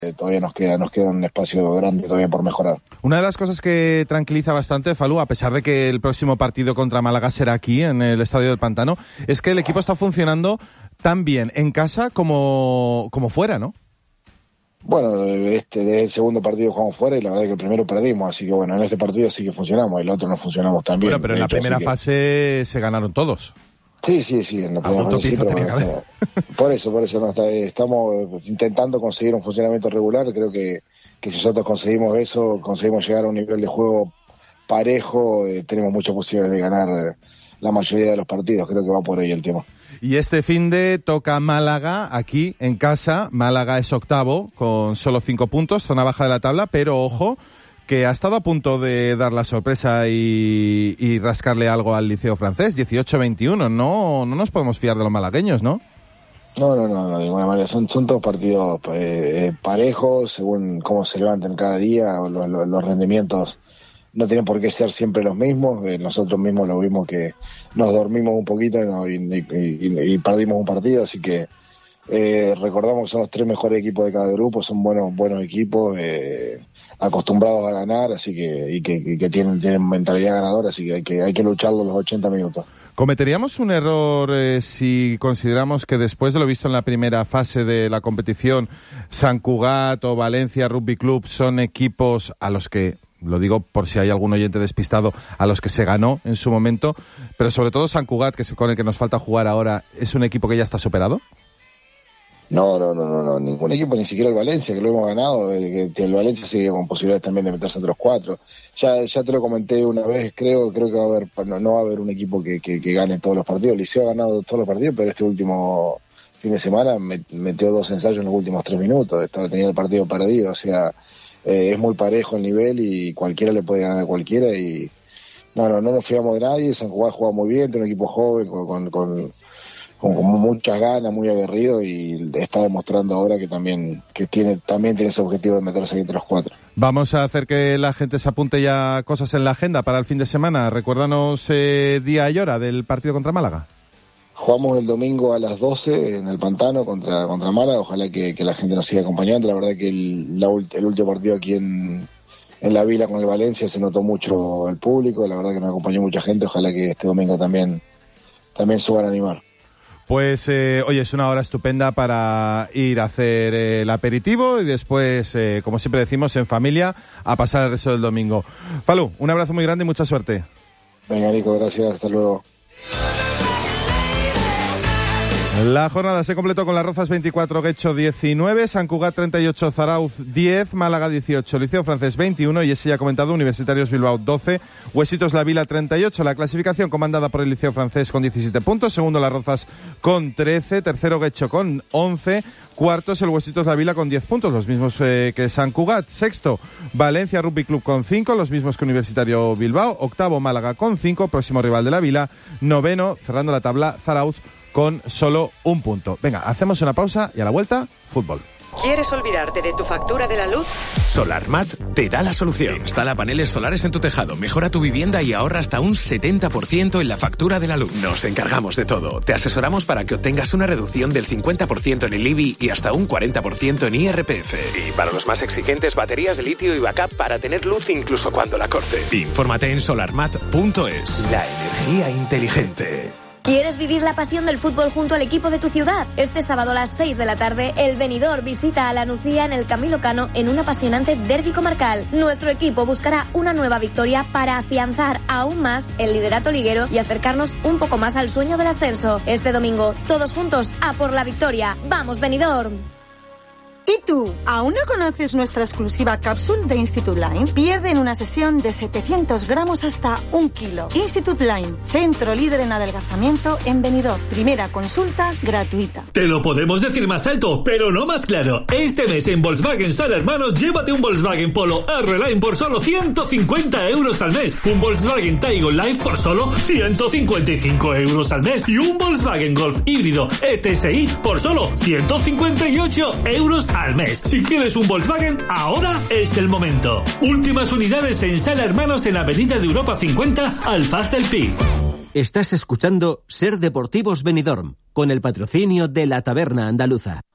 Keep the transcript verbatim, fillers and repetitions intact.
eh, todavía nos queda, nos queda un espacio grande todavía por mejorar. Una de las cosas que tranquiliza bastante, Falú, a pesar de que el próximo partido contra Málaga será aquí, en el Estadio del Pantano, es que el equipo está funcionando tan bien en casa como, como fuera, ¿no? Bueno, este desde el segundo partido jugamos fuera y la verdad es que el primero perdimos, así que bueno, en este partido sí que funcionamos, el otro no funcionamos tan bien. Bueno, pero en la hecho, primera que... fase se ganaron todos. Sí, sí, sí, en la primera fase sí, pero bueno, está... por eso, por eso no está, estamos intentando conseguir un funcionamiento regular. Creo que, que si nosotros conseguimos eso, conseguimos llegar a un nivel de juego parejo, eh, tenemos muchas posibilidades de ganar eh, la mayoría de los partidos. Creo que va por ahí el tema. Y este finde toca Málaga, aquí en casa. Málaga es octavo con solo cinco puntos, zona baja de la tabla, pero ojo, que ha estado a punto de dar la sorpresa y, y rascarle algo al Liceo Francés, dieciocho veintiuno. No, no nos podemos fiar de los malagueños, ¿no? No, no, no, no de ninguna manera. Son, son todos partidos eh, parejos, según cómo se levanten cada día, los, los, los rendimientos no tienen por qué ser siempre los mismos. Eh, nosotros mismos lo vimos que nos dormimos un poquito ¿no? y, y, y, y perdimos un partido, así que eh, recordamos que son los tres mejores equipos de cada grupo, son buenos buenos equipos, eh, acostumbrados a ganar, así que y que, y que tienen, tienen mentalidad ganadora, así que hay que, hay que lucharlo los ochenta minutos. ¿Cometeríamos un error eh, si consideramos que después de lo visto en la primera fase de la competición, San Cugat o Valencia Rugby Club son equipos a los que, lo digo por si hay algún oyente despistado, a los que se ganó en su momento, pero sobre todo San Cugat, que es con el que nos falta jugar ahora, es un equipo que ya está superado? No, no, no, no, no, ningún equipo, ni siquiera el Valencia, que lo hemos ganado, eh, que el Valencia sigue con posibilidades también de meterse entre los cuatro. Ya, ya te lo comenté una vez, creo, creo que va a haber, no, no va a haber un equipo que, que, que gane todos los partidos. El Liceo ha ganado todos los partidos, pero este último fin de semana me, metió dos ensayos en los últimos tres minutos, estaba tenía el partido perdido, o sea, eh, es muy parejo el nivel y cualquiera le puede ganar a cualquiera y no, no, no nos fiamos de nadie. San Juan juega muy bien, tiene un equipo joven con, con, con Con, con muchas ganas, muy aguerrido y está demostrando ahora que también que tiene también tiene ese objetivo de meterse aquí entre los cuatro. Vamos a hacer que la gente se apunte ya cosas en la agenda para el fin de semana. Recuérdanos eh, día y hora del partido contra Málaga. Jugamos el domingo a las doce en el Pantano contra contra Málaga. Ojalá que, que la gente nos siga acompañando. La verdad que el, la, el último partido aquí en, en la Vila con el Valencia se notó mucho el público. La verdad que nos acompañó mucha gente. Ojalá que este domingo también, también suban a animar. Pues, eh, oye, es una hora estupenda para ir a hacer eh, el aperitivo y después, eh, como siempre decimos, en familia, a pasar el resto del domingo. Falú, un abrazo muy grande y mucha suerte. Venga, Nico, gracias, hasta luego. La jornada se completó con Las Rozas veinticuatro, Guecho diecinueve, San Cugat treinta y ocho, Zarauz diez, Málaga dieciocho, Liceo Francés veintiuno y ese ya comentado, Universitarios Bilbao doce, Huesitos La Vila treinta y ocho. La clasificación comandada por el Liceo Francés con diecisiete puntos, segundo Las Rozas con trece, tercero Guecho con once, cuartos el Huesitos La Vila con diez puntos, los mismos eh, que San Cugat, sexto Valencia Rugby Club con cinco, los mismos que Universitario Bilbao, octavo Málaga con cinco, próximo rival de La Vila, noveno, cerrando la tabla, Zarauz con solo un punto. Venga, hacemos una pausa y a la vuelta, fútbol. ¿Quieres olvidarte de tu factura de la luz? SolarMat te da la solución. Instala paneles solares en tu tejado, mejora tu vivienda y ahorra hasta un setenta por ciento en la factura de la luz. Nos encargamos de todo. Te asesoramos para que obtengas una reducción del cincuenta por ciento en el I B I y hasta un cuarenta por ciento en I R P F. Y para los más exigentes, baterías de litio y backup para tener luz incluso cuando la corte. Infórmate en solarmat punto es. La energía inteligente. ¿Quieres vivir la pasión del fútbol junto al equipo de tu ciudad? Este sábado a las seis de la tarde, el Benidorm visita a la Nucía en el Camilo Cano en un apasionante derbi comarcal. Nuestro equipo buscará una nueva victoria para afianzar aún más el liderato liguero y acercarnos un poco más al sueño del ascenso. Este domingo, todos juntos, a por la victoria. ¡Vamos, Benidorm! ¿Y tú? ¿Aún no conoces nuestra exclusiva cápsula de Institute Line? Pierde en una sesión de setecientos gramos hasta un kilo. Institute Line, centro líder en adelgazamiento en Benidorm. Primera consulta gratuita. Te lo podemos decir más alto, pero no más claro. Este mes en Volkswagen Sala Hermanos, llévate un Volkswagen Polo R-Line por solo ciento cincuenta euros al mes. Un Volkswagen Taigo Live por solo ciento cincuenta y cinco euros al mes. Y un Volkswagen Golf híbrido E T S I por solo ciento cincuenta y ocho euros al mes. Si quieres un Volkswagen, ahora es el momento. Últimas unidades en Sala Hermanos en Avenida de Europa cincuenta, Alfaz del Pi. Estás escuchando Ser Deportivos Benidorm, con el patrocinio de la Taberna Andaluza.